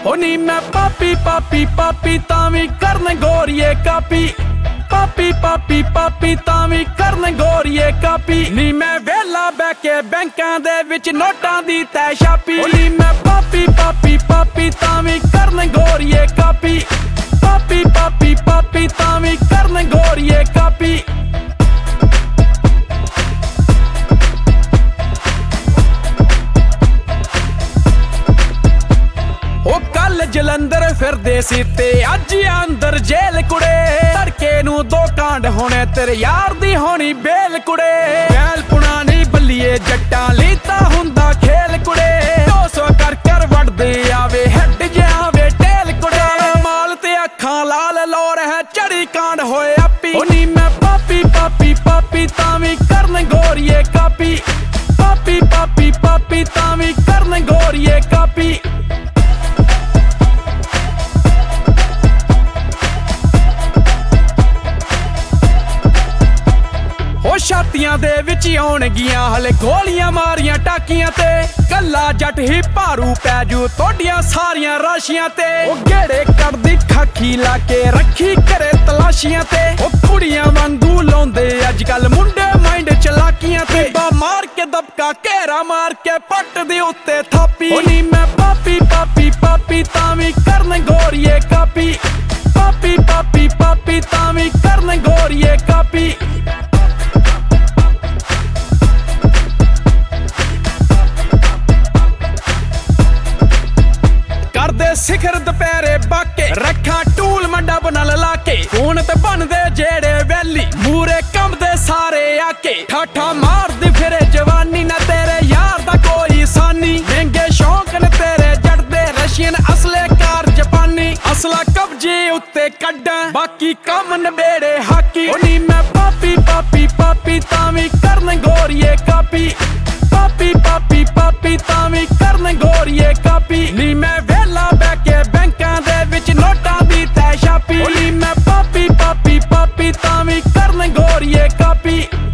ਨੀ ਮੈਂ ਪਾਪੀ ਪਾਪੀ ਪਾਪੀ ਤਾਂ ਵੀ ਕਰਨ ਗੋਰੀਏ ਕਾਪੀ ਪਾਪੀ ਪਾਪੀ ਪਾਪੀ ਤਾਂ ਵੀ ਕਰਨ ਗੋਰੀਏ ਕਾਪੀ ਨੀ ਮੈਂ ਵੇਲਾ ਬਹਿ ਕੇ ਬੈਂਕਾਂ ਦੇ ਵਿੱਚ ਨੋਟਾਂ ਦੀ ਤੈ ਛਾਪੀ ਨੀ ਮੈਂ ਪਾਪੀ ਪਾਪੀ ਪਾਪੀ ਤਾਂ ਵੀ ਕਰਨ ਗੋਰੀਏ ਕਾਪੀ ਪਾਪੀ ਪਾਪੀ ਪਾਪੀ ਤਾਂ ਵੀ ਕਰਨ ਗੋਰੀਏ ਕਾਪੀ ਜਲੰਧਰ ਫਿਰਦੇ ਸੀ ਤੇ ਅੱਜ ਅੰਦਰ ਜੇਲ ਕੁੜੇ ਧੜਕੇ ਨੂੰ 2 ਕਾਂਡ ਹੋਣੇ ਤੇਰੇ ਯਾਰ ਦੀ ਹੋਣੀ ਬੇਲ ਕੁੜੇ ਬੈਲ ਪੁਣਾ ਨਹੀਂ ਬੱਲੀਏ ਜੱਟਾਂ ਲਈ ਤਾਂ ਹੁੰਦਾ ਖੇਲ ਕੁੜੇ 200 ਕਰ ਕਰ ਵੜਦੇ ਆਵੇ ਹੈਡ ਜਾਵੇ ਟੇਲ ਕੁੜੇ ਮਾਲ ਤੇ ਅੱਖਾਂ ਲਾਲ ਲੋਰ ਹੈ ਚੜੀ ਕਾਂਡ ਹੋਏ ਆਪੀ ਨੀ ਮੈਂ ਪਾਪੀ ਪਾਪੀ ਪਾਪੀ ਤਾਂ ਵੀ ਕਰਨ ਗੋਰੀਏ ਕਾਪੀ ਪਾਪੀ ਪਾਪੀ ਪਾਪੀ ਤਾਂ ਵੀ ਕਰਨ ਗੋਰੀਏ ਕਾਪੀ ਛਾਤੀਆਂ ਦੇ ਵਿੱਚ ਆਉਣਗੀਆਂ ਹਲੇ ਗੋਲੀਆਂ ਮਾਰੀਆਂ ਟਾਕੀਆਂ ਤੇ ਕੱਲਾ ਜੱਟ ਹੀ ਭਾਰੂ ਪੈ ਜੂ ਤੁਹਾਡੀਆਂ ਸਾਰੀਆਂ ਰਾਸ਼ੀਆਂ ਤੇ ਉਹ ਗੇੜੇ ਕੱਢਦੀ ਖਾਕੀ ਲਾ ਕੇ ਰੱਖੀ ਘਰੇ ਤਲਾਸ਼ੀਆਂ ਤੇ ਉਹ ਕੁੜੀਆਂ ਵਾਂਗੂ ਲਾਉਂਦੇ ਅੱਜ ਕੱਲ ਮੁੰਡੇ ਮਾਈਂਡ ਚਲਾਕੀਆਂ ਤੇ ਬਾ ਮਾਰ ਕੇ ਦਬਕਾ ਘੇਰਾ ਮਾਰ ਕੇ ਪੱਟ ਦੇ ਉੱਤੇ ਥਾਪੀ ਨੀ ਮੈਂ ਪਾਪੀ ਪਾਪੀ ਪਾਪੀ ਤਾਂ ਵੀ ਕਰਨ ਗੋਰੀਏ ਕਾਪੀ ਪਾਪੀ ਪਾਪੀ ਪਾਪੀ ਤਾਂ ਵੀ ਕਰਨ ਗੋਰੀਏ ਕਾਪੀ ਸਿਖਰ ਦੁਪਹਿਰੇ ਬਾਕੇ ਰੱਖਾਂ ਟੂਲ ਮੰਡਾ ਬਣਾ ਲਾ ਕੇ ਫੋਨ ਤੇ ਬਣਦੇ ਜਿਹੜੇ ਵੈਲੀ ਮੂਰੇ ਕੰਮਦੇ ਸਾਰੇ ਆਕੇ ਠਾਠਾ ਮਾਰਦੀ ਫਿਰੇ ਜਵਾਨੀ ਨਾ ਤੇਰੇ ਯਾਰ ਦਾ ਕੋਈ ਸਾਨੀ ਮਹਿੰਗੇ ਸ਼ੌਂਕ ਨੇ ਤੇਰੇ ਜੜਦੇ ਰਸ਼ੀਅਨ ਅਸਲੇ ਕਾਰ ਜਾਪਾਨੀ ਅਸਲਾ ਕਬਜੇ ਉੱਤੇ ਕੱਢਾਂ ਬਾਕੀ ਕੰਮ ਨਬੇੜੇ ਹਾਕੀ ਨੀ ਮੈਂ ਪਾਪੀ ਪਾਪੀ ਪਾਪੀ ਤਾਂ ਵੀ ਕਰਨ ਗੋਰੀਏ ਕਾਪੀ ਪਾਪੀ ਪਾਪੀ ਪਾਪੀ ਤਾਂ ਵੀ ਕਰਨ ਗੋਰੀਏ ਕਾਪੀ ਨੀ ਮੈਂ ਵੇਲਾ ਬਹਿ ਕੇ ਬੈਂਕਾਂ ਦੇ ਵਿੱਚ ਨੋਟਾਂ ਦੀ ਤੈ ਛਾਪੀ ਨੀ ਮੈਂ ਪਾਪੀ ਪਾਪੀ ਪਾਪੀ ਤਾਂ ਵੀ ਕਰਨ ਗੋਰੀਏ ਕਾਪੀ